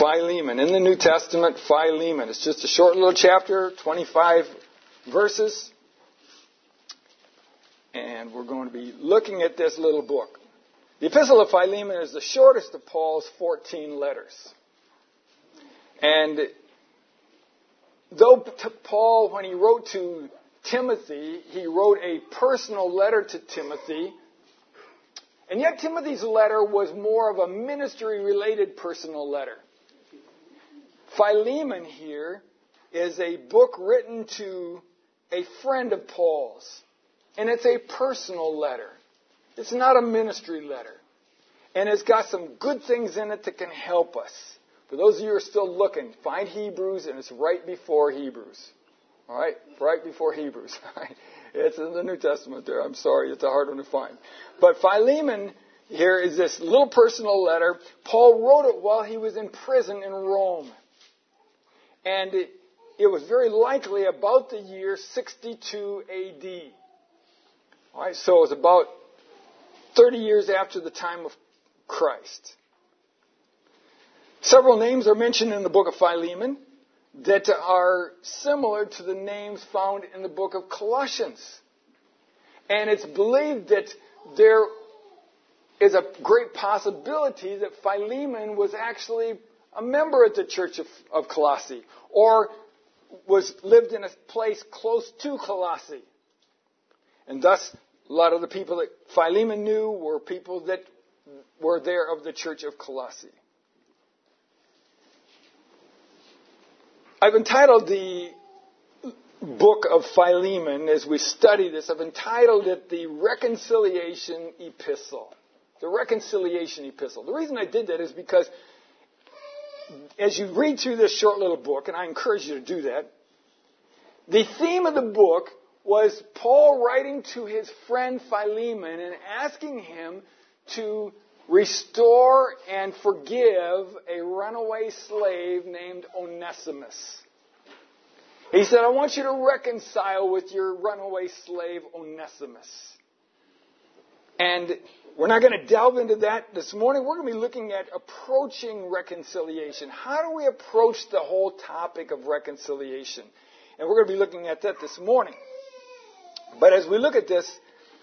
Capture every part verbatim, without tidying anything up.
Philemon. In the New Testament, Philemon. It's just a short little chapter, twenty-five verses. And we're going to be looking at this little book. The Epistle of Philemon is the shortest of Paul's fourteen letters. And though Paul, when he wrote to Timothy, he wrote a personal letter to Timothy, and yet Timothy's letter was more of a ministry-related personal letter. Philemon here is a book written to a friend of Paul's, and it's a personal letter. It's not a ministry letter. And it's got some good things in it that can help us. For those of you who are still looking, find Hebrews, and it's right before Hebrews. All right? Right before Hebrews. All right? It's in the New Testament there. I'm sorry, it's a hard one to find. But Philemon here is this little personal letter. Paul wrote it while he was in prison in Rome. And it, it was very likely about the year sixty-two A D. All right, so it was about thirty years after the time of Christ. Several names are mentioned in the book of Philemon that are similar to the names found in the book of Colossians. And it's believed that there is a great possibility that Philemon was actually a member at the church of, of Colossae, or was lived in a place close to Colossae. And thus, a lot of the people that Philemon knew were people that were there of the church of Colossae. I've entitled the book of Philemon, as we study this, I've entitled it the Reconciliation Epistle. The Reconciliation Epistle. The reason I did that is because as you read through this short little book, and I encourage you to do that, the theme of the book was Paul writing to his friend Philemon and asking him to restore and forgive a runaway slave named Onesimus. He said, I want you to reconcile with your runaway slave Onesimus. And we're not going to delve into that this morning. We're going to be looking at approaching reconciliation. How do we approach the whole topic of reconciliation? And we're going to be looking at that this morning. But as we look at this,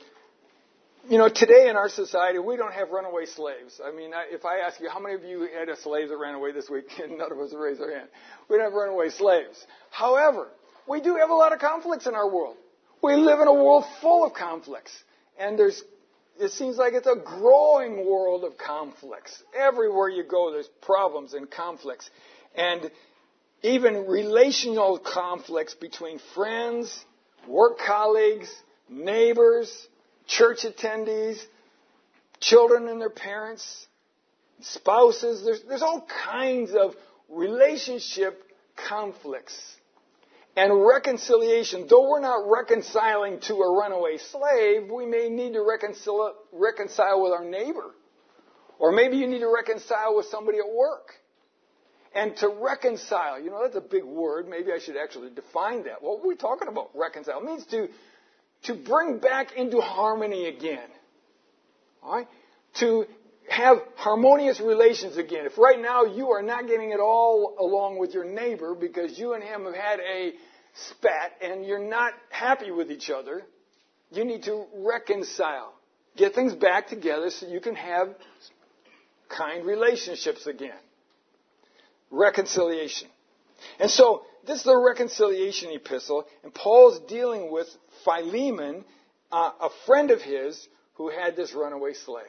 you know, today in our society, we don't have runaway slaves. I mean, if I ask you, how many of you had a slave that ran away this week? None of us raised our hand. We don't have runaway slaves. However, we do have a lot of conflicts in our world. We live in a world full of conflicts. And there's, it seems like it's a growing world of conflicts. Everywhere you go, there's problems and conflicts. And even relational conflicts between friends, work colleagues, neighbors, church attendees, children and their parents, spouses. There's, there's all kinds of relationship conflicts. And reconciliation, though we're not reconciling to a runaway slave, we may need to reconcile, reconcile with our neighbor. Or maybe you need to reconcile with somebody at work. And to reconcile, you know, that's a big word. Maybe I should actually define that. What are we talking about? Reconcile. It means to, to bring back into harmony again. All right? To have harmonious relations again. If right now you are not getting it all along with your neighbor because you and him have had a spat and you're not happy with each other, you need to reconcile. Get things back together so you can have kind relationships again. Reconciliation. And so, this is the reconciliation epistle, and Paul's dealing with Philemon, uh, a friend of his who had this runaway slave.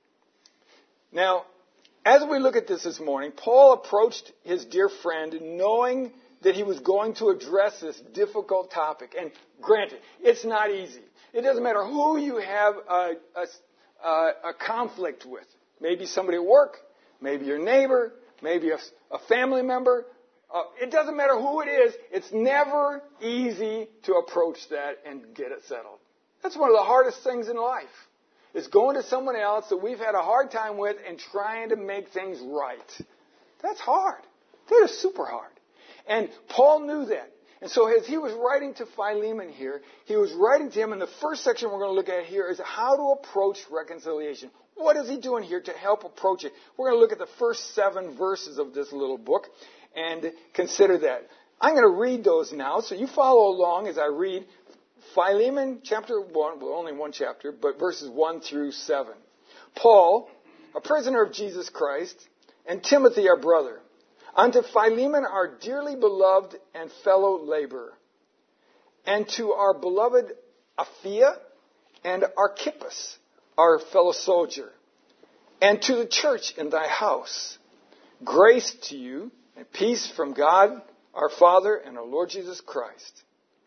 Now, as we look at this this morning, Paul approached his dear friend knowing that he was going to address this difficult topic. And granted, it's not easy. It doesn't matter who you have a, a, a conflict with. Maybe somebody at work, maybe your neighbor, maybe a, a family member. Uh, it doesn't matter who it is. It's never easy to approach that and get it settled. That's one of the hardest things in life. Is going to someone else that we've had a hard time with and trying to make things right. That's hard. That is super hard. And Paul knew that. And so as he was writing to Philemon here, he was writing to him, and the first section we're going to look at here is how to approach reconciliation. What is he doing here to help approach it? We're going to look at the first seven verses of this little book and consider that. I'm going to read those now, so you follow along as I read Philemon chapter one, well, only one chapter, but verses one through seven. Paul, a prisoner of Jesus Christ, and Timothy, our brother, unto Philemon, our dearly beloved and fellow laborer, and to our beloved Apphia and Archippus, our fellow soldier, and to the church in thy house. Grace to you and peace from God, our Father, and our Lord Jesus Christ.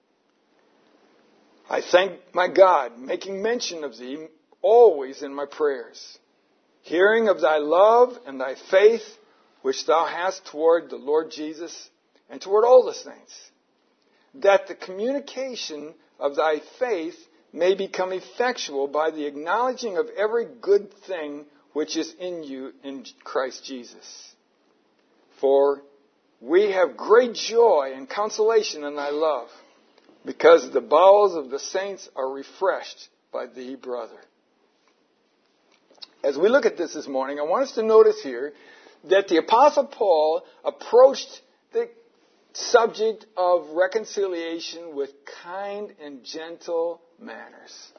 I thank my God, making mention of thee always in my prayers, hearing of thy love and thy faith, which thou hast toward the Lord Jesus and toward all the saints, that the communication of thy faith may become effectual by the acknowledging of every good thing which is in you in Christ Jesus. For we have great joy and consolation in thy love, because the bowels of the saints are refreshed by thee, brother. As we look at this this morning, I want us to notice here that the Apostle Paul approached the subject of reconciliation with kind and gentle manners.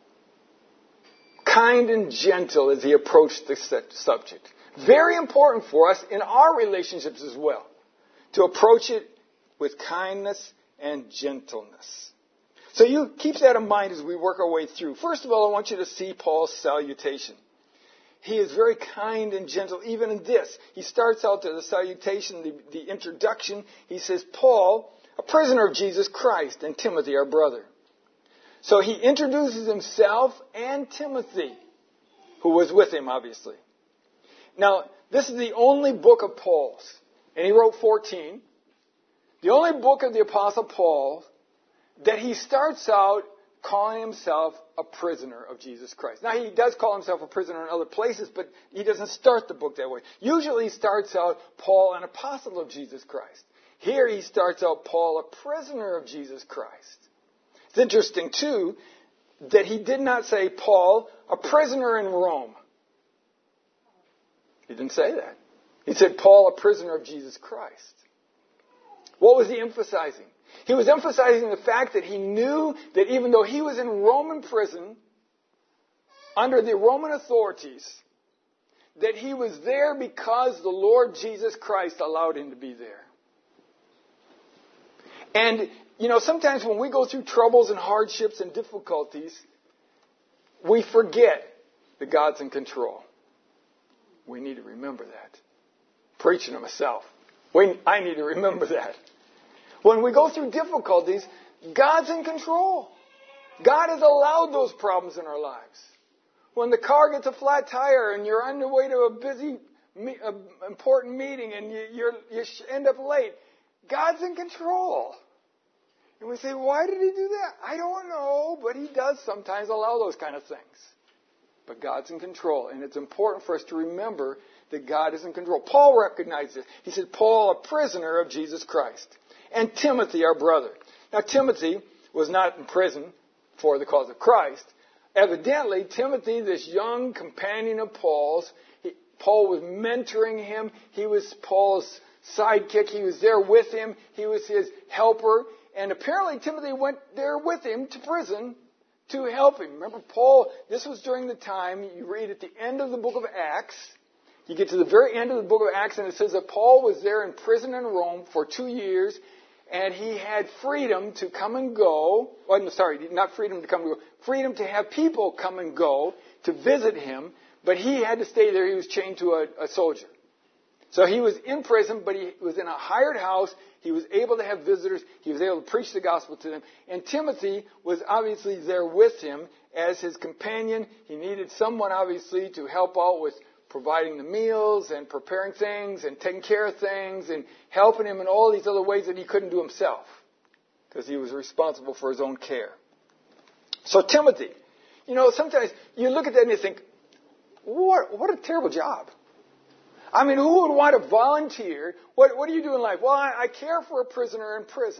Kind and gentle as he approached the subject. Very important for us in our relationships as well, to approach it with kindness and gentleness. So you keep that in mind as we work our way through. First of all, I want you to see Paul's salutation. He is very kind and gentle, even in this. He starts out there, the salutation, the, the introduction. He says, Paul, a prisoner of Jesus Christ, and Timothy, our brother. So he introduces himself and Timothy, who was with him, obviously. Now, this is the only book of Paul's, and he wrote fourteen. The only book of the Apostle Paul that he starts out calling himself a prisoner of Jesus Christ. Now, he does call himself a prisoner in other places, but he doesn't start the book that way. Usually he starts out Paul, an apostle of Jesus Christ. Here he starts out Paul, a prisoner of Jesus Christ. It's interesting, too, that he did not say Paul, a prisoner in Rome. He didn't say that. He said Paul, a prisoner of Jesus Christ. What was he emphasizing? He was emphasizing the fact that he knew that even though he was in Roman prison, under the Roman authorities, that he was there because the Lord Jesus Christ allowed him to be there. And, you know, sometimes when we go through troubles and hardships and difficulties, we forget that God's in control. We need to remember that. Preaching to myself. We, I need to remember that. When we go through difficulties, God's in control. God has allowed those problems in our lives. When the car gets a flat tire and you're on your way to a busy, a important meeting and you, you're, you end up late, God's in control. And we say, why did he do that? I don't know, but he does sometimes allow those kind of things. But God's in control, and it's important for us to remember that God is in control. Paul recognized this. He said, Paul, a prisoner of Jesus Christ, and Timothy, our brother. Now, Timothy was not in prison for the cause of Christ. Evidently, Timothy, this young companion of Paul's, he, Paul was mentoring him. He was Paul's sidekick. He was there with him. He was his helper. And apparently, Timothy went there with him to prison to help him. Remember, Paul, this was during the time, you read at the end of the book of Acts, you get to the very end of the book of Acts, and it says that Paul was there in prison in Rome for two years, and he had freedom to come and go. Oh, no, sorry, not freedom to come and go. Freedom to have people come and go to visit him, but he had to stay there. He was chained to a, a soldier. So he was in prison, but he was in a hired house. He was able to have visitors. He was able to preach the gospel to them. And Timothy was obviously there with him as his companion. He needed someone, obviously, to help out with providing the meals and preparing things and taking care of things and helping him in all these other ways that he couldn't do himself because he was responsible for his own care. So Timothy, you know, sometimes you look at that and you think, what, what a terrible job. I mean, who would want to volunteer? What, what do you do in life? Well, I, I care for a prisoner in prison.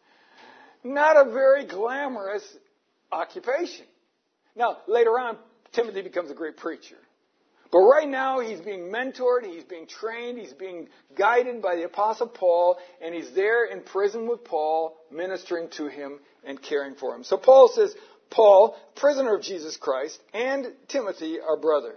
Not a very glamorous occupation. Now, later on, Timothy becomes a great preacher. But right now, he's being mentored, he's being trained, he's being guided by the Apostle Paul, and he's there in prison with Paul, ministering to him and caring for him. So Paul says, Paul, prisoner of Jesus Christ, and Timothy, our brother,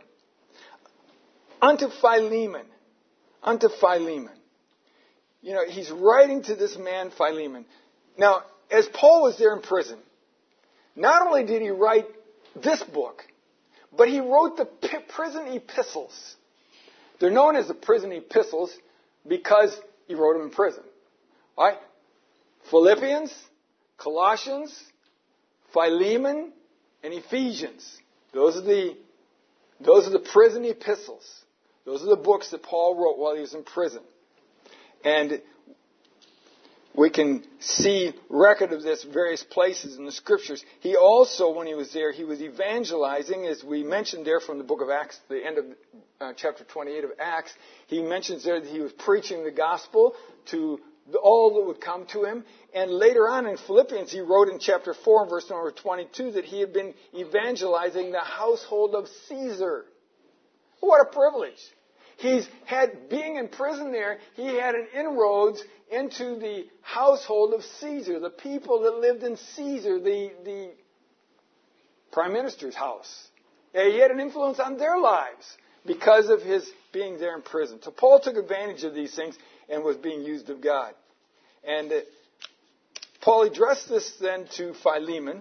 unto Philemon, unto Philemon. You know, he's writing to this man, Philemon. Now, as Paul was there in prison, not only did he write this book, but he wrote the prison epistles. They're known as the prison epistles because he wrote them in prison. All right? Philippians, Colossians, Philemon, and Ephesians. Those are the, those are the prison epistles. Those are the books that Paul wrote while he was in prison. And we can see record of this in various places in the Scriptures. He also, when he was there, he was evangelizing, as we mentioned there from the book of Acts, the end of uh, chapter twenty-eight of Acts. He mentions there that he was preaching the gospel to all that would come to him. And later on in Philippians, he wrote in chapter four and verse number twenty-two that he had been evangelizing the household of Caesar. What a privilege. He's had, being in prison there, he had an inroads into the household of Caesar, the people that lived in Caesar, the, the prime minister's house. And he had an influence on their lives because of his being there in prison. So Paul took advantage of these things and was being used of God. And uh, Paul addressed this then to Philemon,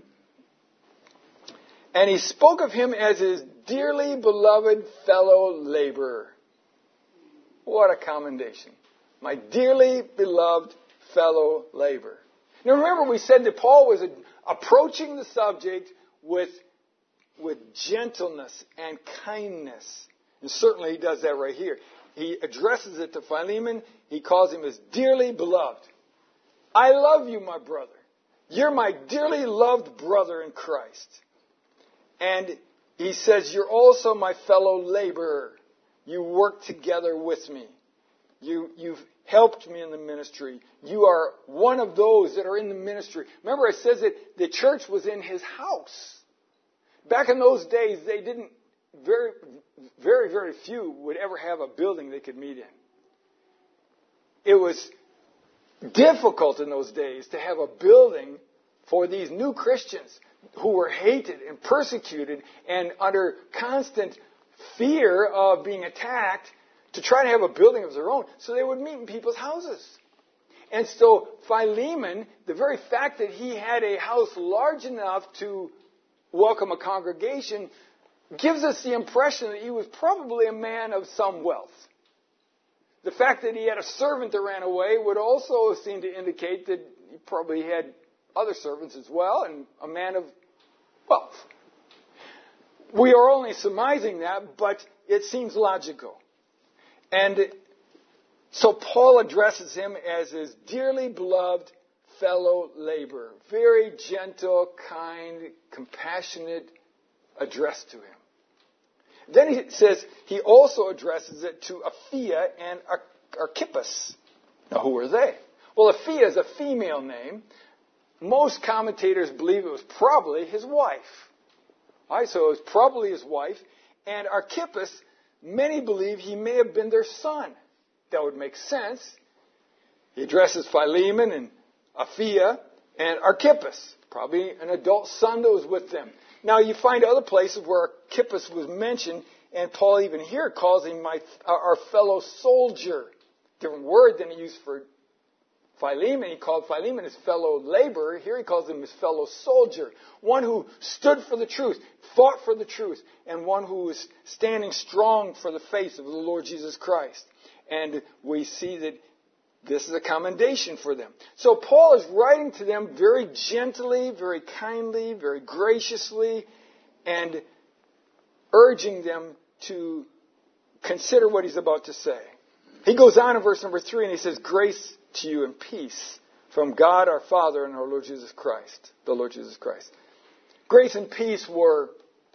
and he spoke of him as his dearly beloved fellow laborer. What a commendation. My dearly beloved fellow laborer. Now remember, we said that Paul was approaching the subject with, with gentleness and kindness. And certainly he does that right here. He addresses it to Philemon. He calls him his dearly beloved. I love you, my brother. You're my dearly loved brother in Christ. And he says, you're also my fellow laborer. You work together with me. You, you've helped me in the ministry. You are one of those that are in the ministry. Remember, it says that the church was in his house. Back in those days, they didn't, very, very, very few would ever have a building they could meet in. It was difficult in those days to have a building for these new Christians who were hated and persecuted and under constant fear of being attacked, to try to have a building of their own. So they would meet in people's houses. And so Philemon, the very fact that he had a house large enough to welcome a congregation, gives us the impression that he was probably a man of some wealth. The fact that he had a servant that ran away would also seem to indicate that he probably had other servants as well, and a man of wealth. We are only surmising that, but it seems logical. And so Paul addresses him as his dearly beloved fellow laborer. Very gentle, kind, compassionate address to him. Then he says he also addresses it to Apphia and Archippus. Now, who are they? Well, Apphia is a female name. Most commentators believe it was probably his wife. All right, so it was probably his wife. And Archippus, many believe he may have been their son. That would make sense. He addresses Philemon and Apphia and Archippus, probably an adult son that was with them. Now, you find other places where Archippus was mentioned, and Paul even here calls him my, our fellow soldier. Different word than he used for Philemon. He called Philemon his fellow laborer. Here he calls him his fellow soldier. One who stood for the truth, fought for the truth, and one who was standing strong for the faith of the Lord Jesus Christ. And we see that this is a commendation for them. So Paul is writing to them very gently, very kindly, very graciously, and urging them to consider what he's about to say. He goes on in verse number three and he says, grace to you and peace from God our Father and our Lord Jesus Christ, the Lord Jesus Christ. Grace and peace were,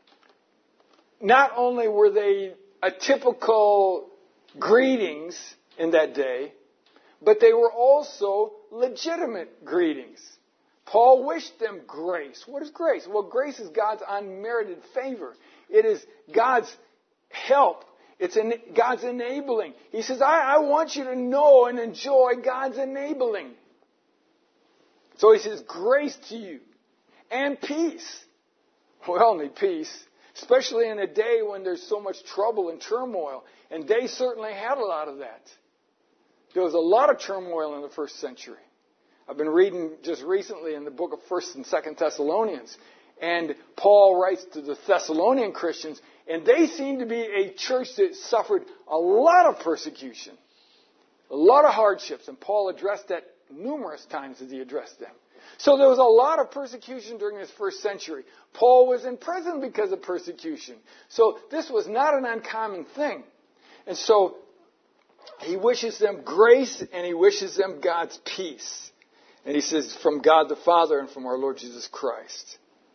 not only were they a typical greetings in that day, but they were also legitimate greetings. Paul wished them grace. What is grace? Well, grace is God's unmerited favor. It is God's help. It's in God's enabling. He says, I, I want you to know and enjoy God's enabling. So he says, grace to you and peace. We all need peace, especially in a day when there's so much trouble and turmoil. And they certainly had a lot of that. There was a lot of turmoil in the first century. I've been reading just recently in the book of First and Second Thessalonians. And Paul writes to the Thessalonian Christians, and they seem to be a church that suffered a lot of persecution, a lot of hardships. And Paul addressed that numerous times as he addressed them. So there was a lot of persecution during this first century. Paul was in prison because of persecution. So this was not an uncommon thing. And so he wishes them grace and he wishes them God's peace. And he says, from God the Father and from our Lord Jesus Christ.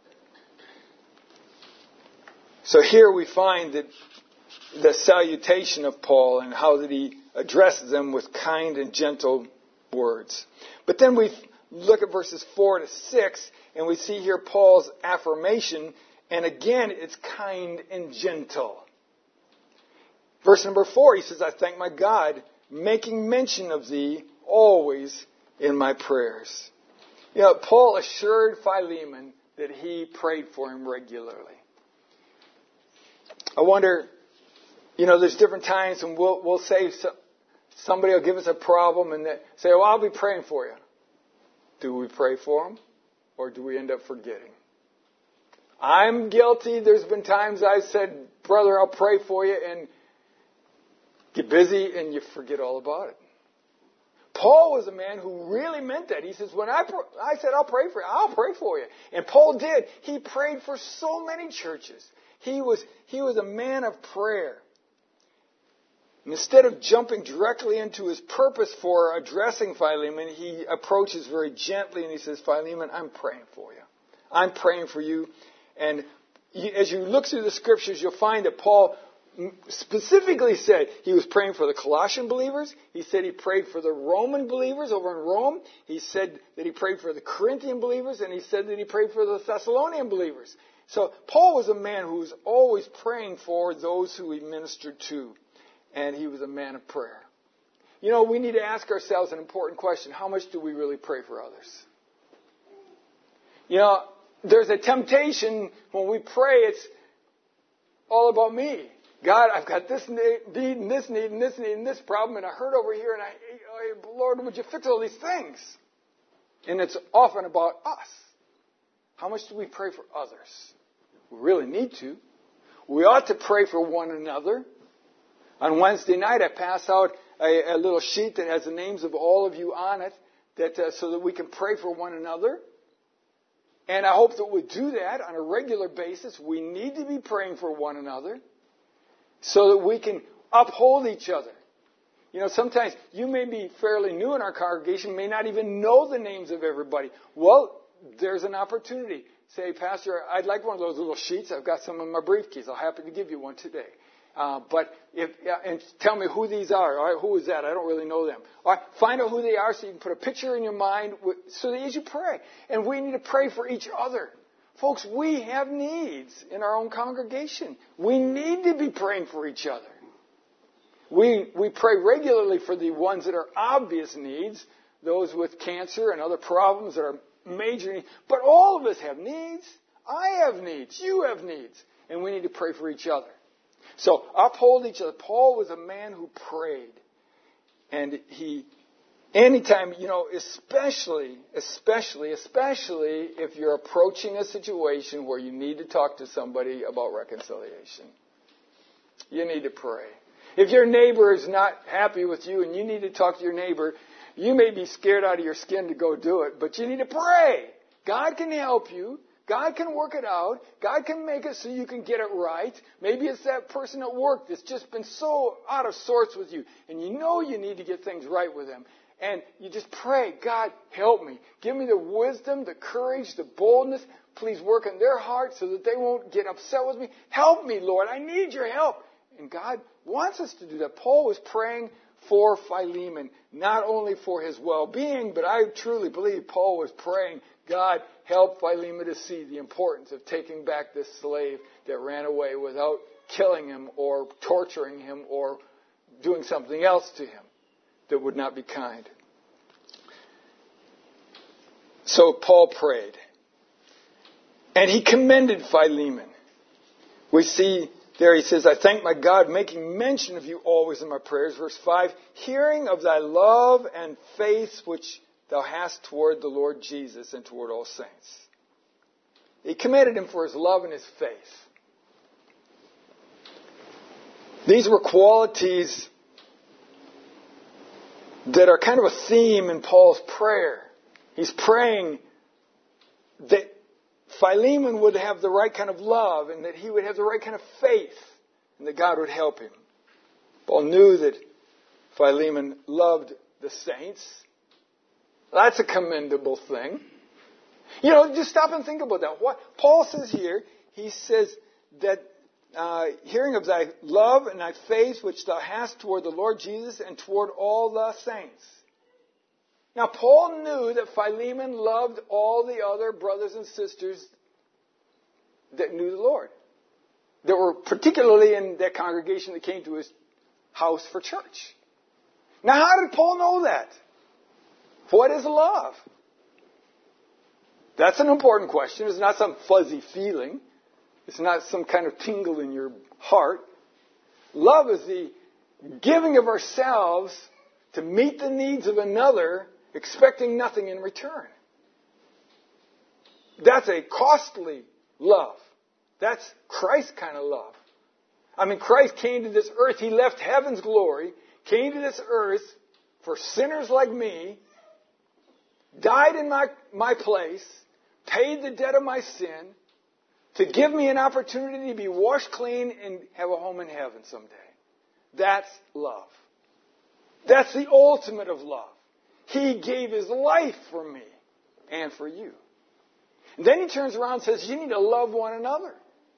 So here we find that the salutation of Paul and how that he addresses them with kind and gentle words. But then we look at verses four to six, and we see here Paul's affirmation, and again, it's kind and gentle. Verse number four, he says, I thank my God, making mention of thee always in my prayers. You know, Paul assured Philemon that he prayed for him regularly. I wonder, you know, there's different times when we'll, we'll say so, somebody will give us a problem and they say, well, I'll be praying for you. Do we pray for them or do we end up forgetting? I'm guilty. There's been times I've said, brother, I'll pray for you, and get busy and you forget all about it. Paul was a man who really meant that. He says, when I, pr- I said, I'll pray for you, I'll pray for you. And Paul did. He prayed for so many churches. He was, he was a man of prayer. And instead of jumping directly into his purpose for addressing Philemon, he approaches very gently and he says, Philemon, I'm praying for you. I'm praying for you. And as you look through the scriptures, you'll find that Paul specifically said he was praying for the Colossian believers. He said he prayed for the Roman believers over in Rome. He said that he prayed for the Corinthian believers, and he said that he prayed for the Thessalonian believers. So Paul was a man who was always praying for those who he ministered to. And he was a man of prayer. You know, we need to ask ourselves an important question. How much do we really pray for others? You know, there's a temptation when we pray, it's all about me. God, I've got this need and this need and this need and this problem, and I hurt over here, and I, I, Lord, would you fix all these things? And it's often about us. How much do we pray for others? We really need to. We ought to pray for one another. On Wednesday night, I pass out a, a little sheet that has the names of all of you on it, that uh, so that we can pray for one another. And I hope that we do that on a regular basis. We need to be praying for one another so that we can uphold each other. You know, sometimes you may be fairly new in our congregation, may not even know the names of everybody. Well, there's an opportunity. Say, Pastor, I'd like one of those little sheets. I've got some in my briefcase. I'll happy to give you one today. Uh, but if, yeah, and tell me who these are. All right, who is that? I don't really know them. All right, find out who they are so you can put a picture in your mind with, so that as you pray. And we need to pray for each other. Folks, we have needs in our own congregation. We need to be praying for each other. We, we pray regularly for the ones that are obvious needs, those with cancer and other problems that are major needs. But all of us have needs. I have needs. You have needs. And we need to pray for each other. So uphold each other. Paul was a man who prayed. And he, anytime, you know, especially, especially, especially if you're approaching a situation where you need to talk to somebody about reconciliation, you need to pray. If your neighbor is not happy with you and you need to talk to your neighbor, you may be scared out of your skin to go do it, but you need to pray. God can help you. God can work it out. God can make it so you can get it right. Maybe it's that person at work that's just been so out of sorts with you, and you know you need to get things right with them. And you just pray, God, help me. Give me the wisdom, the courage, the boldness. Please work in their hearts so that they won't get upset with me. Help me, Lord. I need your help. And God wants us to do that. Paul was praying for Philemon, not only for his well-being, but I truly believe Paul was praying, God, help Philemon to see the importance of taking back this slave that ran away without killing him or torturing him or doing something else to him that would not be kind. So Paul prayed. And he commended Philemon. We see there he says, I thank my God, making mention of you always in my prayers. Verse five, hearing of thy love and faith which thou hast toward the Lord Jesus and toward all saints. He commended him for his love and his faith. These were qualities that are kind of a theme in Paul's prayer. He's praying that Philemon would have the right kind of love and that he would have the right kind of faith and that God would help him. Paul knew that Philemon loved the saints. That's a commendable thing. You know, just stop and think about that. What Paul says here, he says that uh, hearing of thy love and thy faith which thou hast toward the Lord Jesus and toward all the saints. Now, Paul knew that Philemon loved all the other brothers and sisters that knew the Lord, that were particularly in that congregation that came to his house for church. Now, how did Paul know that? What is love? That's an important question. It's not some fuzzy feeling. It's not some kind of tingle in your heart. Love is the giving of ourselves to meet the needs of another, expecting nothing in return. That's a costly love. That's Christ's kind of love. I mean, Christ came to this earth. He left heaven's glory, came to this earth for sinners like me, died in my, my place, paid the debt of my sin, to give me an opportunity to be washed clean and have a home in heaven someday. That's love. That's the ultimate of love. He gave his life for me and for you. And then he turns around and says, you need to love one another.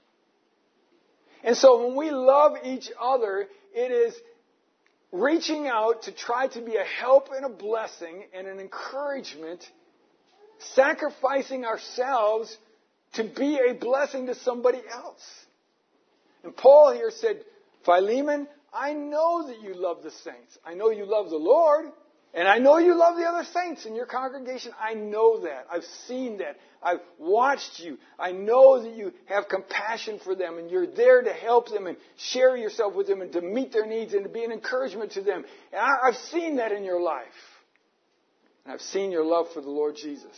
And so when we love each other, it is reaching out to try to be a help and a blessing and an encouragement, sacrificing ourselves to be a blessing to somebody else. And Paul here said, Philemon, I know that you love the saints. I know you love the Lord. And I know you love the other saints in your congregation. I know that. I've seen that. I've watched you. I know that you have compassion for them and you're there to help them and share yourself with them and to meet their needs and to be an encouragement to them. And I, I've seen that in your life. And I've seen your love for the Lord Jesus.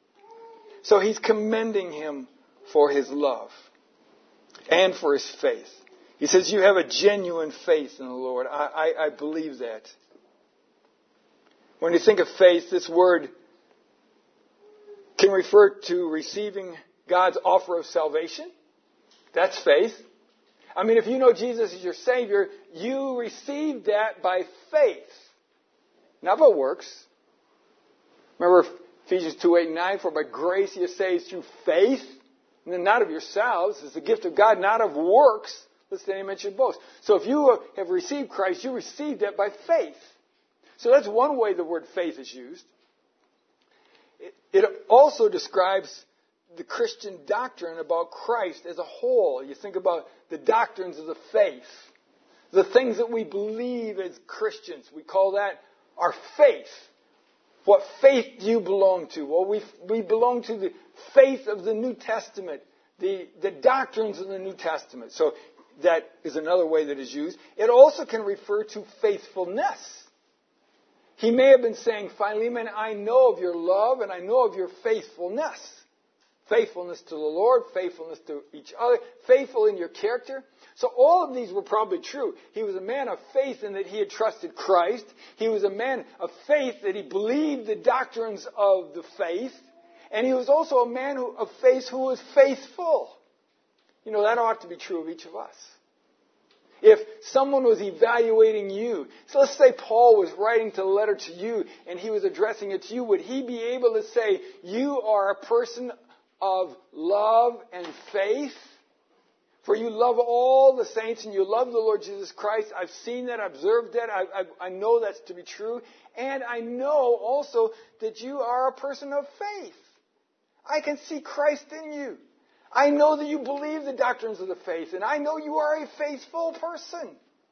So he's commending him for his love and for his faith. He says, you have a genuine faith in the Lord. I, I, I believe that. When you think of faith, this word can refer to receiving God's offer of salvation. That's faith. I mean, if you know Jesus is your Savior, you receive that by faith, not by works. Remember Ephesians two, eight, and nine, for by grace you are saved through faith, and then not of yourselves. It's the gift of God, not of works, lest any man should boast. So if you have received Christ, you received that by faith. So that's one way the word faith is used. It, it also describes the Christian doctrine about Christ as a whole. You think about the doctrines of the faith, the things that we believe as Christians. We call that our faith. What faith do you belong to? Well, we, we belong to the faith of the New Testament, the, the doctrines of the New Testament. So that is another way that is used. It also can refer to faithfulness. He may have been saying, Philemon, I know of your love and I know of your faithfulness. Faithfulness to the Lord, faithfulness to each other, faithful in your character. So all of these were probably true. He was a man of faith in that he had trusted Christ. He was a man of faith that he believed the doctrines of the faith. And he was also a man who, of faith who was faithful. You know, that ought to be true of each of us. If someone was evaluating you, so let's say Paul was writing to a letter to you and he was addressing it to you, would he be able to say, you are a person of love and faith? For you love all the saints and you love the Lord Jesus Christ. I've seen that, observed that. I, I, I know that's to be true. And I know also that you are a person of faith. I can see Christ in you. I know that you believe the doctrines of the faith. And I know you are a faithful person.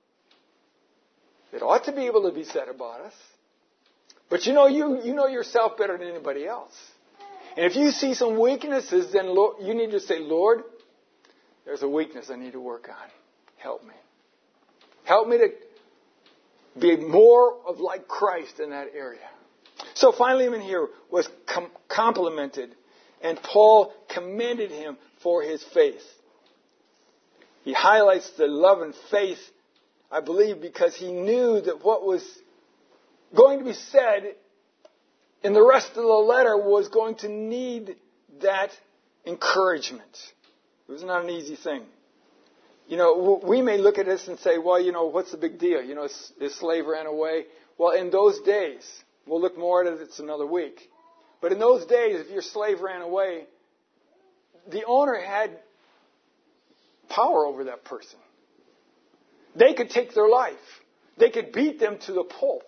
It ought to be able to be said about us. But you know, you, you know yourself better than anybody else. And if you see some weaknesses, then Lord, you need to say, Lord, there's a weakness I need to work on. Help me. Help me to be more of like Christ in that area. So Philemon here was com- complimented, and Paul commended him for his faith. He highlights the love and faith, I believe, because he knew that what was going to be said in the rest of the letter was going to need that encouragement. It was not an easy thing. You know, we may look at this and say, well, you know, what's the big deal? You know, his slave ran away. Well, in those days, we'll look more at it, it's another week. But in those days, if your slave ran away, the owner had power over that person. They could take their life. They could beat them to the pulp.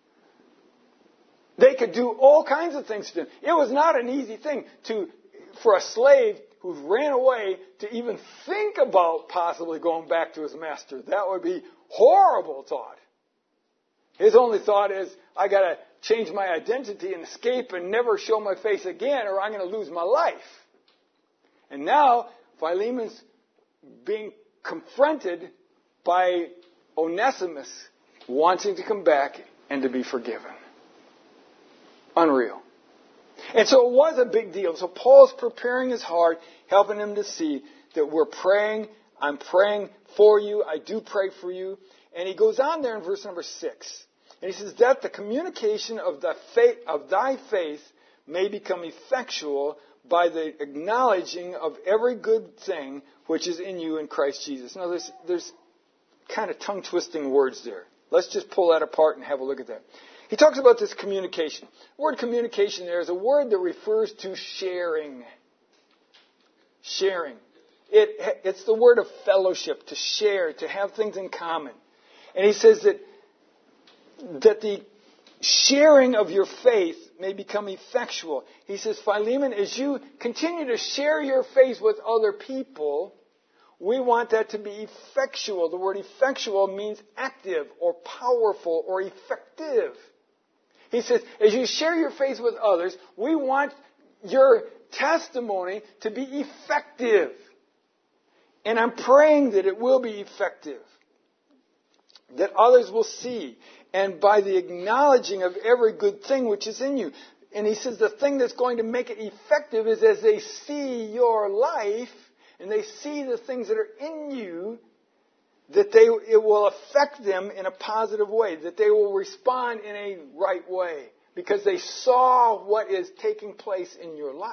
They could do all kinds of things to them. It was not an easy thing to for a slave who ran away to even think about possibly going back to his master. That would be horrible thought. His only thought is, I got to change my identity and escape and never show my face again, or I'm going to lose my life. And now Philemon's being confronted by Onesimus wanting to come back and to be forgiven. Unreal. And so it was a big deal. So Paul's preparing his heart, helping him to see that we're praying. I'm praying for you. I do pray for you. And he goes on there in verse number six. And he says that the communication of, the faith, of thy faith may become effectual by the acknowledging of every good thing which is in you in Christ Jesus. Now there's, there's kind of tongue-twisting words there. Let's just pull that apart and have a look at that. He talks about this communication. The word communication there is a word that refers to sharing. Sharing. It, it's the word of fellowship, to share, to have things in common. And he says that, that the sharing of your faith may become effectual. He says, Philemon, as you continue to share your faith with other people, we want that to be effectual. The word effectual means active or powerful or effective. He says, as you share your faith with others, we want your testimony to be effective. And I'm praying that it will be effective. That others will see. And by the acknowledging of every good thing which is in you. And he says the thing that's going to make it effective is as they see your life and they see the things that are in you, that they it will affect them in a positive way, that they will respond in a right way, because they saw what is taking place in your life.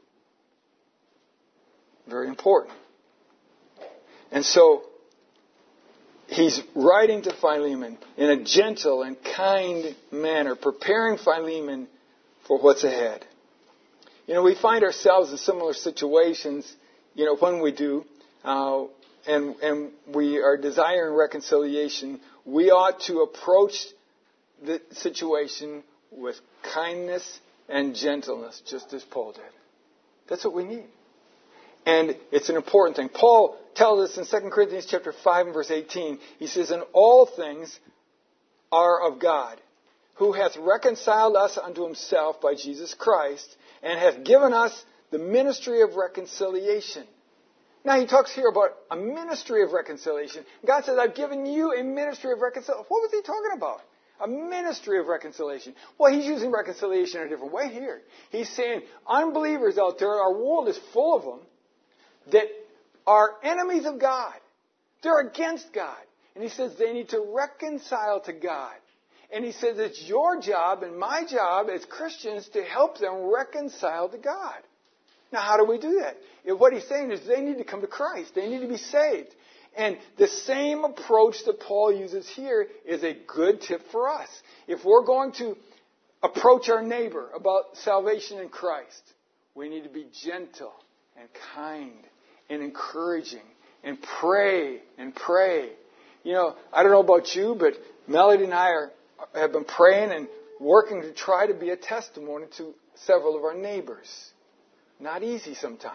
Very important. And so, he's writing to Philemon in a gentle and kind manner, preparing Philemon for what's ahead. You know, we find ourselves in similar situations, you know, when we do, uh, and, and we are desiring reconciliation, we ought to approach the situation with kindness and gentleness, just as Paul did. That's what we need. And it's an important thing. Paul tells us in Second Corinthians chapter five and verse eighteen, he says, and all things are of God, who hath reconciled us unto himself by Jesus Christ, and hath given us the ministry of reconciliation. Now he talks here about a ministry of reconciliation. God says, I've given you a ministry of reconciliation. What was he talking about? A ministry of reconciliation. Well, he's using reconciliation in a different way here. He's saying unbelievers out there, our world is full of them, that are enemies of God. They're against God. And he says they need to reconcile to God. And he says it's your job and my job as Christians to help them reconcile to God. Now, how do we do that? What he's saying is they need to come to Christ. They need to be saved. And the same approach that Paul uses here is a good tip for us. If we're going to approach our neighbor about salvation in Christ, we need to be gentle and kind and encouraging and pray and pray. You know, I don't know about you, but Melody and I are, have been praying and working to try to be a testimony to several of our neighbors. Not easy sometimes.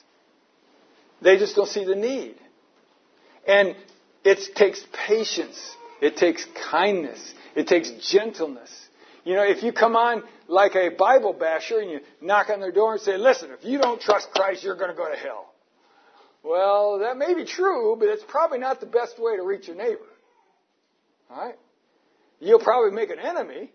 They just don't see the need. And it takes patience. It takes kindness. It takes gentleness. You know, if you come on like a Bible basher and you knock on their door and say, listen, if you don't trust Christ, you're going to go to hell. Well, that may be true, but it's probably not the best way to reach your neighbor. All right? You'll probably make an enemy.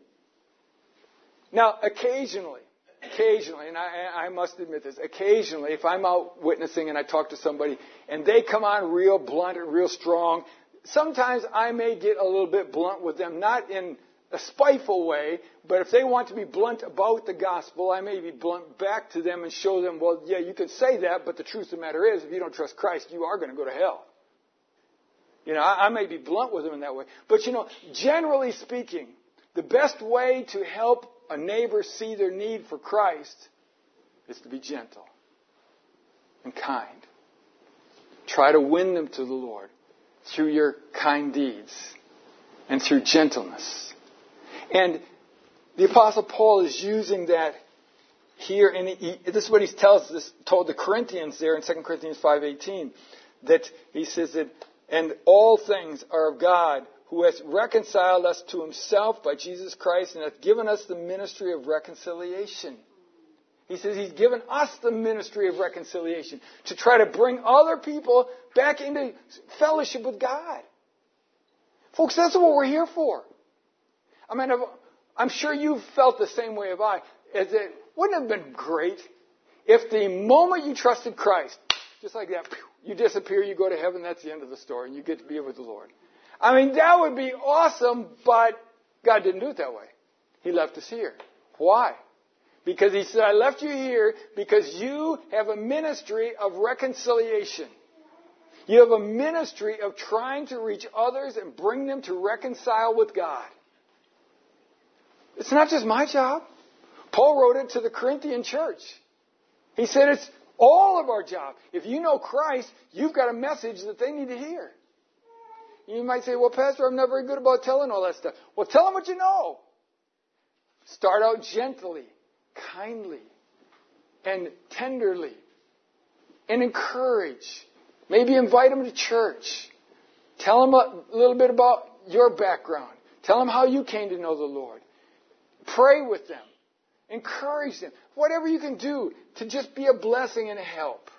Now, occasionally, occasionally, and I, I must admit this, occasionally, if I'm out witnessing and I talk to somebody and they come on real blunt and real strong, sometimes I may get a little bit blunt with them, not in a spiteful way, but if they want to be blunt about the gospel, I may be blunt back to them and show them, well, yeah, you can say that, but the truth of the matter is, if you don't trust Christ, you are going to go to hell. You know, I, I may be blunt with them in that way. But, you know, generally speaking, the best way to help a neighbor see their need for Christ is to be gentle and kind. Try to win them to the Lord through your kind deeds and through gentleness. And the Apostle Paul is using that here, and he, this is what he tells this, told the Corinthians there in Second Corinthians five eighteen, that he says that, and all things are of God, who has reconciled us to himself by Jesus Christ and hath given us the ministry of reconciliation. He says he's given us the ministry of reconciliation to try to bring other people back into fellowship with God. Folks, that's what we're here for. I mean, I'm sure you've felt the same way as I. As it wouldn't have been great if the moment you trusted Christ, just like that, you disappear, you go to heaven, that's the end of the story, and you get to be with the Lord. I mean, that would be awesome, but God didn't do it that way. He left us here. Why? Because he said, I left you here because you have a ministry of reconciliation. You have a ministry of trying to reach others and bring them to reconcile with God. It's not just my job. Paul wrote it to the Corinthian church. He said it's all of our job. If you know Christ, you've got a message that they need to hear. You might say, well, Pastor, I'm not very good about telling all that stuff. Well, tell them what you know. Start out gently, kindly, and tenderly, and encourage. Maybe invite them to church. Tell them a little bit about your background. Tell them how you came to know the Lord. Pray with them. Encourage them. Whatever you can do to just be a blessing and a help.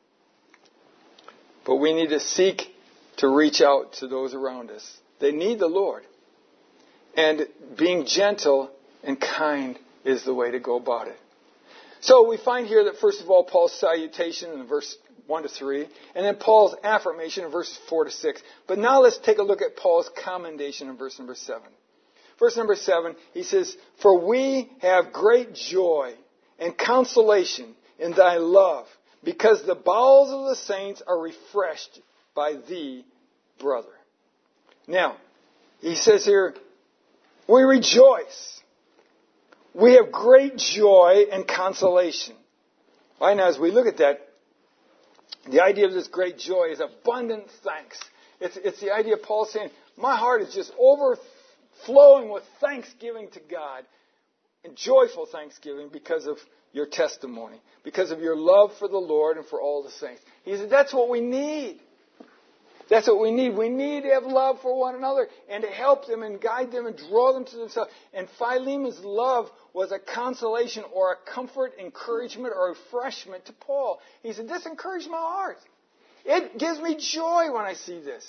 But we need to seek to reach out to those around us. They need the Lord. And being gentle and kind is the way to go about it. So we find here that first of all, Paul's salutation in verse one to three, and then Paul's affirmation in verses four to six. But now let's take a look at Paul's commendation in verse number seven. Verse number seven, he says, for we have great joy and consolation in thy love, because the bowels of the saints are refreshed by thee, brother. Now, he says here, we rejoice. We have great joy and consolation. Right now, as we look at that, the idea of this great joy is abundant thanks. It's, it's the idea of Paul saying, my heart is just overflowing with thanksgiving to God and joyful thanksgiving because of your testimony, because of your love for the Lord and for all the saints. He said, that's what we need. That's what we need. We need to have love for one another and to help them and guide them and draw them to themselves. And Philemon's love was a consolation or a comfort, encouragement, or refreshment to Paul. He said, this encouraged my heart. It gives me joy when I see this.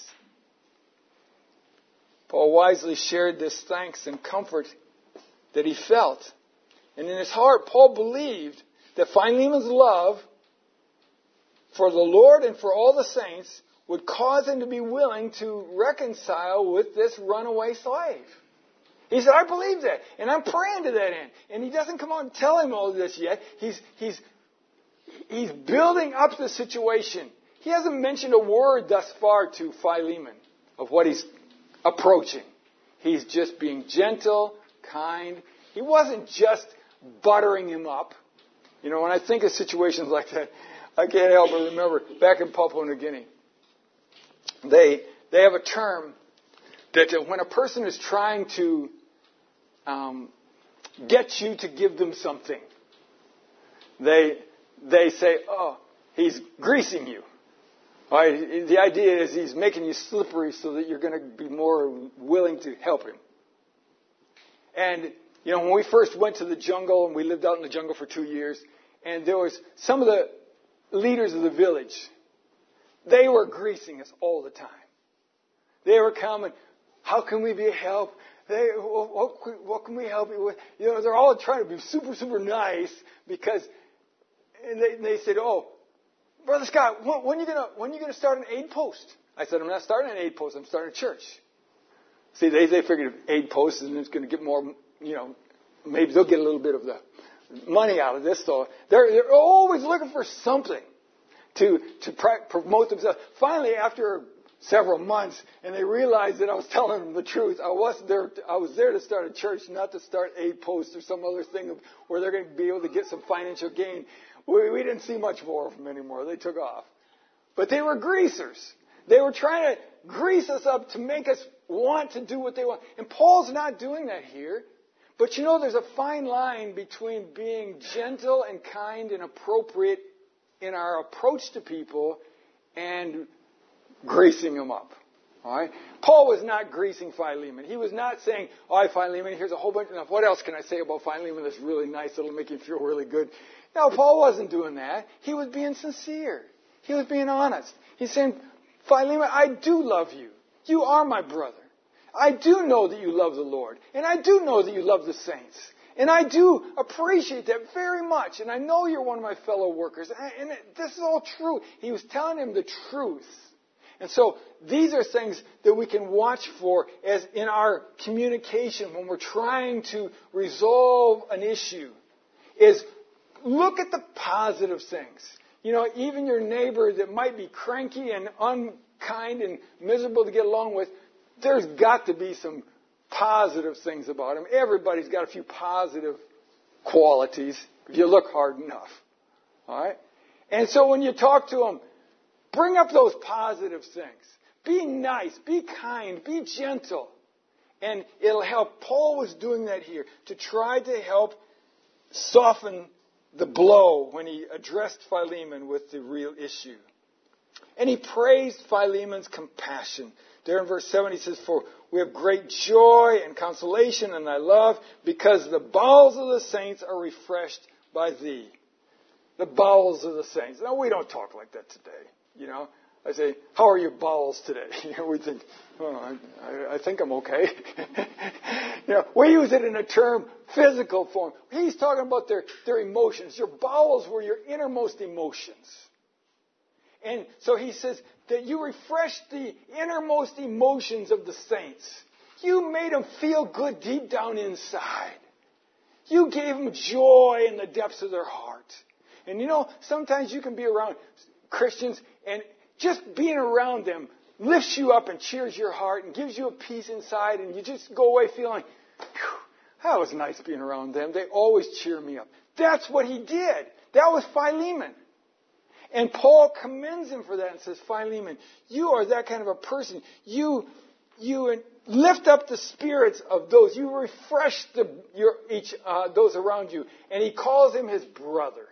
Paul wisely shared this thanks and comfort that he felt. And in his heart, Paul believed that Philemon's love for the Lord and for all the saints would cause him to be willing to reconcile with this runaway slave. He said, I believe that, and I'm praying to that end. And he doesn't come out and tell him all this yet. He's, he's, he's building up the situation. He hasn't mentioned a word thus far to Philemon of what he's approaching. He's just being gentle, kind. He wasn't just buttering him up. You know, when I think of situations like that, I can't help but remember back in Papua New Guinea. they they have a term that when a person is trying to um, get you to give them something, they they say, "Oh, he's greasing you." Right? The idea is he's making you slippery so that you're going to be more willing to help him. And you know, when we first went to the jungle, and we lived out in the jungle for two years, and there was some of the leaders of the village, they were greasing us all the time. They were coming, how can we be a help? They, what, what can we help you with? You know, they're all trying to be super, super nice because, and they, and they said, oh, Brother Scott, when, when are you gonna when are you gonna start an aid post? I said, I'm not starting an aid post. I'm starting a church. See, they they figured aid post and it's going to get more, you know, maybe they'll get a little bit of the money out of this. So they're they're always looking for something to to promote themselves. Finally, after several months, and they realized that I was telling them the truth. I wasn't there. I was there to start a church, not to start aid post or some other thing where they're going to be able to get some financial gain. We, we didn't see much more of them anymore. They took off. But they were greasers. They were trying to grease us up to make us want to do what they want. And Paul's not doing that here. But you know, there's a fine line between being gentle and kind and appropriate in our approach to people and greasing them up. All right? Paul was not greasing Philemon. He was not saying, all right, Philemon, here's a whole bunch of, what else can I say about Philemon that's really nice, that'll make you feel really good? No, Paul wasn't doing that. He was being sincere. He was being honest. He's saying, Philemon, I do love you. You are my brother. I do know that you love the Lord. And I do know that you love the saints. And I do appreciate that very much. And I know you're one of my fellow workers. And this is all true. He was telling him the truth. And so these are things that we can watch for as in our communication when we're trying to resolve an issue. Is look at the positive things. You know, even your neighbor that might be cranky and unkind and miserable to get along with, there's got to be some positive things about him. Everybody's got a few positive qualities if you look hard enough. All right? And so when you talk to them, bring up those positive things. Be nice, be kind, be gentle. And it'll help. Paul was doing that here to try to help soften the blow when he addressed Philemon with the real issue. And he praised Philemon's compassion. There in verse seven he says, for we have great joy and consolation in thy love, because the bowels of the saints are refreshed by thee. The bowels of the saints. Now, we don't talk like that today. You know, I say, how are your bowels today? You know, we think, oh, I, I think I'm okay. You know, we use it in a term, physical form. He's talking about their, their emotions. Your bowels were your innermost emotions. And so he says that you refreshed the innermost emotions of the saints. You made them feel good deep down inside. You gave them joy in the depths of their heart. And you know, sometimes you can be around Christians and just being around them lifts you up and cheers your heart and gives you a peace inside, and you just go away feeling, that was nice being around them. They always cheer me up. That's what he did. That was Philemon. And Paul commends him for that and says, Philemon, you are that kind of a person. You, you lift up the spirits of those. You refresh the, your, each, uh, those around you. And he calls him his brother.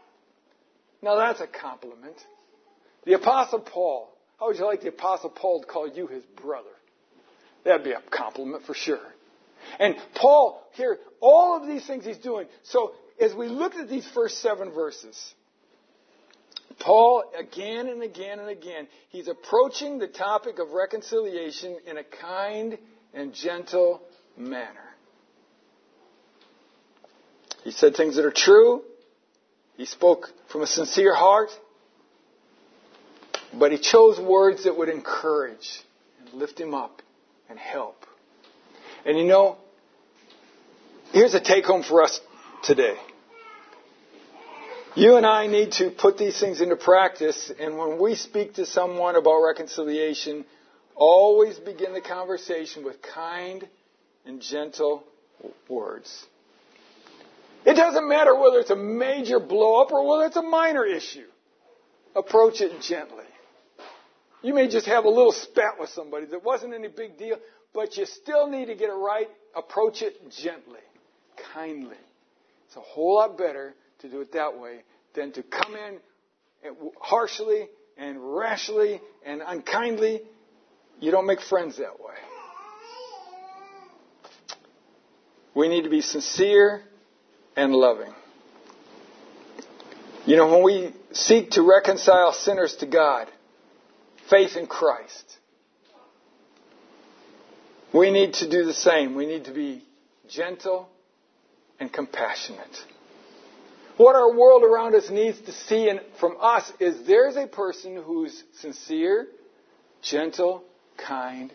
Now that's a compliment. The Apostle Paul. How would you like the Apostle Paul to call you his brother? That'd be a compliment for sure. And Paul, here, all of these things he's doing. So as we look at these first seven verses, Paul, again and again and again, he's approaching the topic of reconciliation in a kind and gentle manner. He said things that are true. He spoke from a sincere heart. But he chose words that would encourage and lift him up and help. And you know, here's a take home for us today. You and I need to put these things into practice, and when we speak to someone about reconciliation, always begin the conversation with kind and gentle words. It doesn't matter whether it's a major blow-up or whether it's a minor issue. Approach it gently. You may just have a little spat with somebody that wasn't any big deal, but you still need to get it right. Approach it gently, kindly. It's a whole lot better to do it that way than to come in harshly and rashly and unkindly. You don't make friends that way. We need to be sincere and loving. You know, when we seek to reconcile sinners to God, faith in Christ, we need to do the same. We need to be gentle and compassionate. What our world around us needs to see in, from us is there's a person who's sincere, gentle, kind.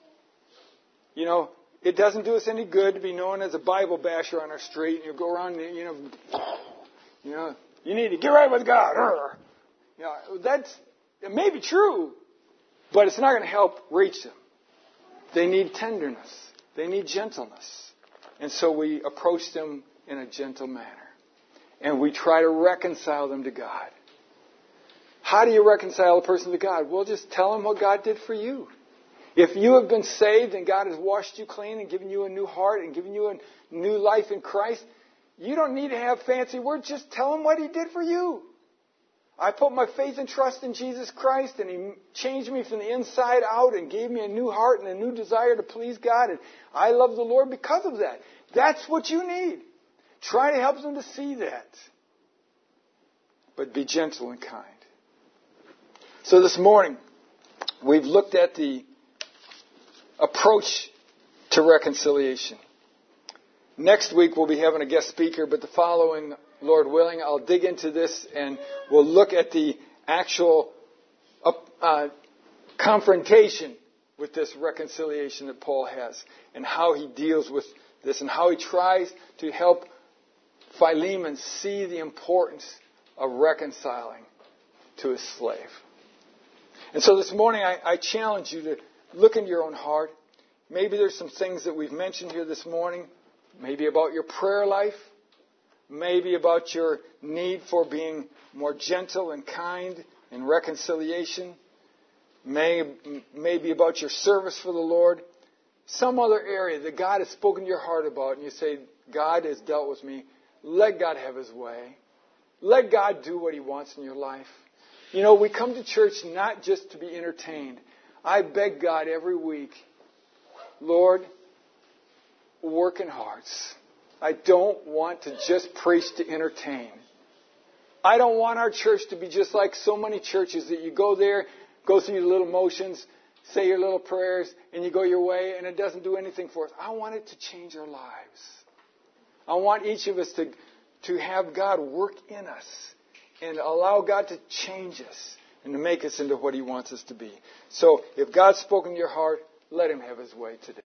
You know, it doesn't do us any good to be known as a Bible basher on our street and you go around, you know, you know, you need to get right with God. You know, that's, it may be true, but it's not going to help reach them. They need tenderness. They need gentleness. And so we approach them in a gentle manner. And we try to reconcile them to God. How do you reconcile a person to God? Well, just tell them what God did for you. If you have been saved and God has washed you clean and given you a new heart and given you a new life in Christ, you don't need to have fancy words. Just tell him what he did for you. I put my faith and trust in Jesus Christ, and he changed me from the inside out and gave me a new heart and a new desire to please God. And I love the Lord because of that. That's what you need. Try to help them to see that. But be gentle and kind. So this morning, we've looked at the approach to reconciliation. Next week, we'll be having a guest speaker, but the following, Lord willing, I'll dig into this and we'll look at the actual uh, confrontation with this reconciliation that Paul has and how he deals with this and how he tries to help Philemon see the importance of reconciling to his slave. And so this morning, I, I challenge you to look into your own heart. Maybe there's some things that we've mentioned here this morning. Maybe about your prayer life. Maybe about your need for being more gentle and kind in reconciliation. Maybe, maybe about your service for the Lord. Some other area that God has spoken to your heart about, and you say, God has dealt with me. Let God have his way. Let God do what he wants in your life. You know, we come to church not just to be entertained. I beg God every week, Lord, work in hearts. I don't want to just preach to entertain. I don't want our church to be just like so many churches that you go there, go through your little motions, say your little prayers, and you go your way, and it doesn't do anything for us. I want it to change our lives. I want each of us to, to have God work in us and allow God to change us and to make us into what he wants us to be. So if God's spoken to your heart, let him have his way today.